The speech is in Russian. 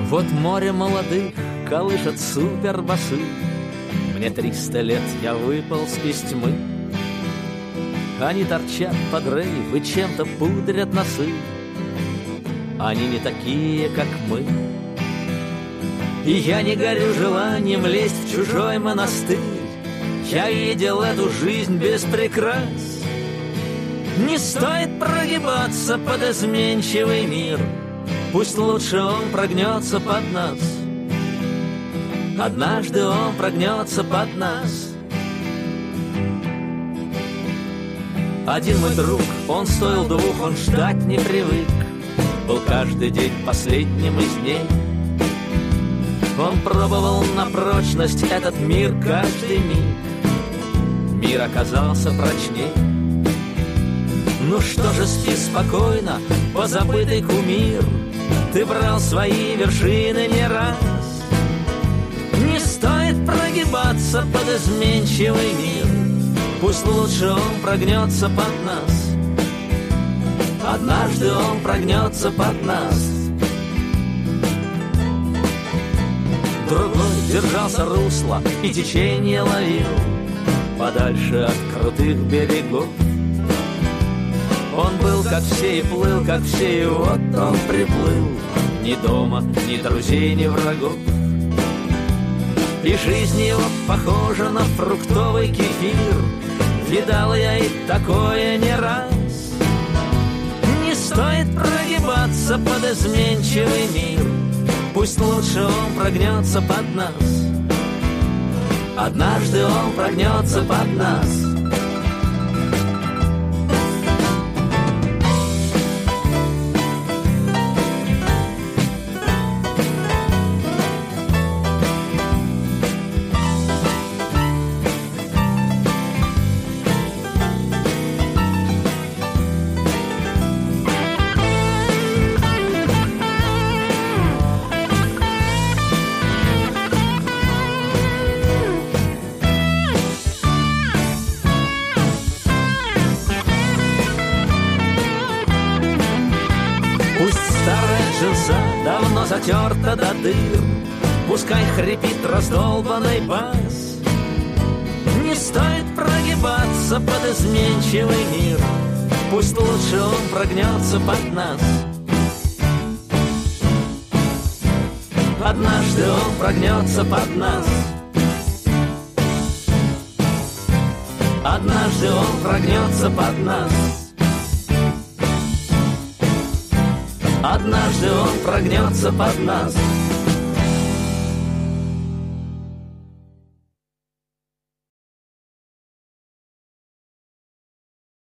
Вот море молодых колышет супербасы. Мне 300 лет, я выполз из тьмы. Они торчат под рейв и чем-то пудрят носы. Они не такие, как мы. И я не горю желанием лезть в чужой монастырь. Я видел эту жизнь без прикрас. Не стоит прогибаться под изменчивый мир. Пусть лучше он прогнется под нас. Однажды он прогнется под нас. Один мой друг, он стоил двух, он ждать не привык. Был каждый день последним из дней. Он пробовал на прочность этот мир каждый миг. Мир оказался прочней. Ну что же, спи спокойно, позабытый кумир. Ты брал свои вершины не раз. Не стоит прогибаться под изменчивый мир. Пусть лучше он прогнется под нас. Однажды он прогнется под нас. Другой держался русла и течение ловил подальше от крутых берегов. Он был как все и плыл, как все, и вот он приплыл. Ни дома, ни друзей, ни врагов. И жизнь его похожа на фруктовый кефир. Видал я и такое не раз. Не стоит прогибаться под изменчивый мир. Пусть лучше он прогнется под нас. Однажды он прогнется под нас. Давно затерта до дыр. Пускай хрипит раздолбанный бас. Не стоит прогибаться под изменчивый мир. Пусть лучше он прогнется под нас. Однажды он прогнется под нас. Однажды он прогнется под нас. Однажды он прогнется под нас.